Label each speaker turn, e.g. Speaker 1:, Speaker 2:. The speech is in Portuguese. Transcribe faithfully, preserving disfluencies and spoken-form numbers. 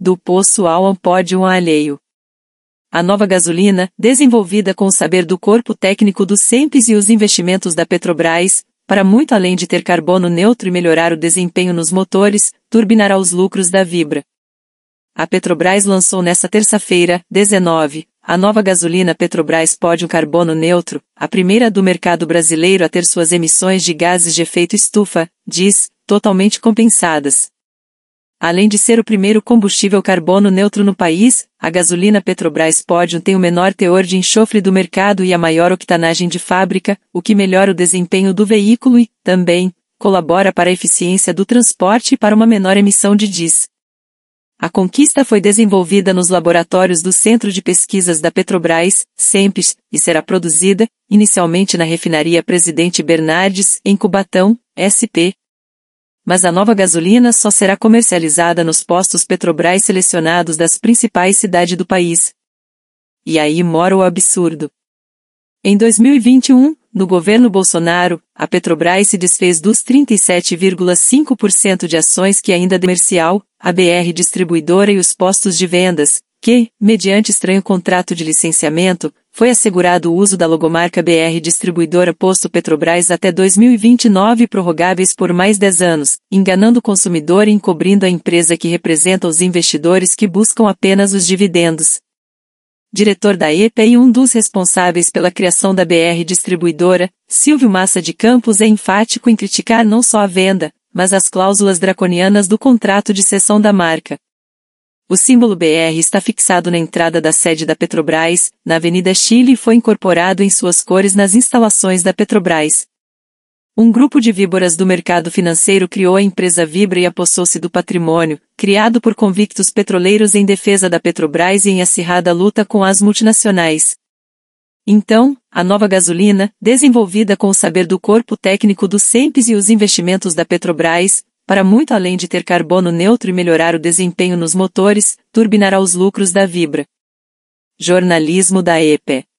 Speaker 1: do poço ao pódio alheio. A nova gasolina, desenvolvida com o saber do corpo técnico do Cenpes e os investimentos da Petrobras, para muito além de ter carbono neutro e melhorar o desempenho nos motores, turbinará os lucros da Vibra. A Petrobras lançou nesta terça-feira, dezenove, a nova gasolina Petrobras Pódio Carbono Neutro, a primeira do mercado brasileiro a ter suas emissões de gases de efeito estufa, diz, totalmente compensadas. Além de ser o primeiro combustível carbono neutro no país, a gasolina Petrobras Pódio tem o menor teor de enxofre do mercado e a maior octanagem de fábrica, o que melhora o desempenho do veículo e, também, colabora para a eficiência do transporte e para uma menor emissão de dis. A conquista foi desenvolvida nos laboratórios do Centro de Pesquisas da Petrobras, Cenpes, e será produzida, inicialmente na refinaria Presidente Bernardes, em Cubatão, S P. Mas a nova gasolina só será comercializada nos postos Petrobras selecionados das principais cidades do país. E aí mora o absurdo. Em dois mil e vinte e um, no governo Bolsonaro, a Petrobras se desfez dos trinta e sete vírgula cinco por cento de ações que ainda comercial, a B R Distribuidora e os postos de vendas, que, mediante estranho contrato de licenciamento, foi assegurado o uso da logomarca B R Distribuidora Posto Petrobras até dois mil e vinte e nove prorrogáveis por mais dez anos, enganando o consumidor e encobrindo a empresa que representa os investidores que buscam apenas os dividendos. Diretor da E P A e um dos responsáveis pela criação da B R Distribuidora, Silvio Massa de Campos é enfático em criticar não só a venda, mas as cláusulas draconianas do contrato de cessão da marca. O símbolo B R está fixado na entrada da sede da Petrobras, na Avenida Chile e foi incorporado em suas cores nas instalações da Petrobras. Um grupo de víboras do mercado financeiro criou a empresa Vibra e apossou-se do patrimônio, criado por convictos petroleiros em defesa da Petrobras e em acirrada luta com as multinacionais. Então, a nova gasolina, desenvolvida com o saber do corpo técnico do Cenpes e os investimentos da Petrobras, para muito além de ter carbono neutro e melhorar o desempenho nos motores, turbinará os lucros da Vibra. Jornalismo da E P E.